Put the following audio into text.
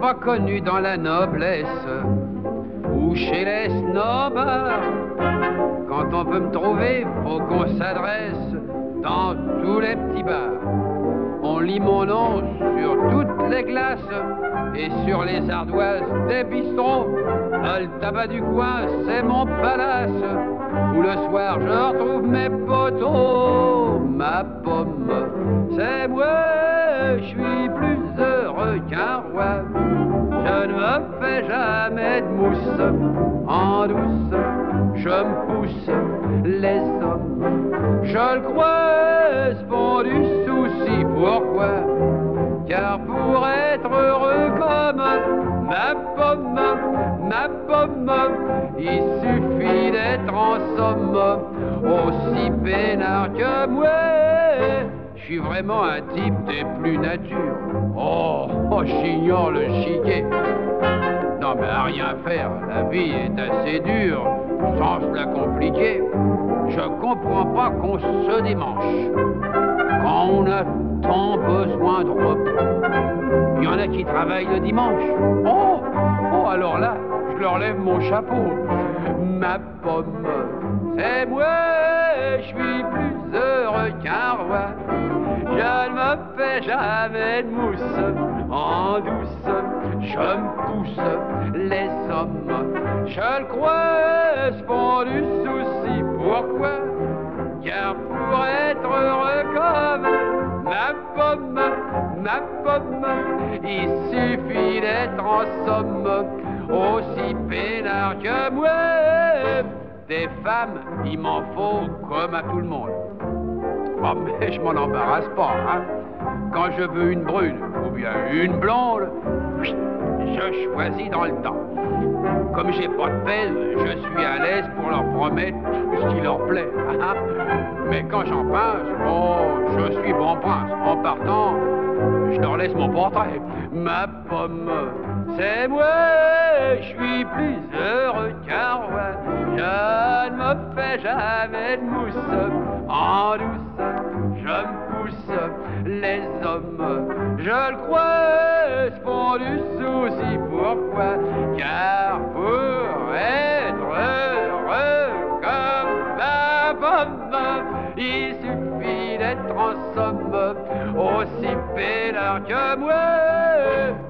pas connu dans la noblesse ou chez les snobs. Quand on veut me trouver, faut qu'on s'adresse dans tous les petits bars. On lit mon nom sur toutes les glaces et sur les ardoises des bistrots. Le tabac du coin, c'est mon palace, où le soir je retrouve mes poteaux. Ma pomme, c'est moi, je suis plus heureux qu'un roi. Je ne me fais jamais de mousse en douce, je me pousse les hommes. Je le crois, c'est pas du souci, pourquoi? Car pour être heureux comme ma pomme, il suffit d'être en somme aussi peinard que moi. Je suis vraiment un type des plus natures. Oh, j'ignore le chiquet. Non mais à rien faire, la vie est assez dure, sans se la compliquer. Je comprends pas qu'on se démanche quand on a tant besoin de repos. Il y en a qui travaillent le dimanche. Oh, alors là, je leur lève mon chapeau. Ma pomme, c'est moi, je suis plus heureux qu'un roi. Je ne me fais jamais de mousse en douce, je me pousse les hommes. Je le crois, c'est pas du souci, pourquoi? Car pour être heureux comme ma pomme, il suffit d'être en somme aussi peinard que moi. Des femmes, il m'en faut comme à tout le monde. Oh, mais je m'en embarrasse pas, hein. Quand je veux une brune ou bien une blonde, je choisis dans le temps. Comme j'ai pas de pèse, je suis à l'aise pour leur promettre tout ce qui leur plaît. Mais quand j'en pense, oh, je suis bon prince. En partant, je leur laisse mon portrait. Ma pomme, c'est moi, je suis plus heureux qu'un roi. Je ne me fais jamais de mousse en douce, je me pousse les hommes. Je le crois, c'est pas du souci, pourquoi? Car pour être heureux comme ma pomme, il suffit d'être en somme aussi peinard que moi.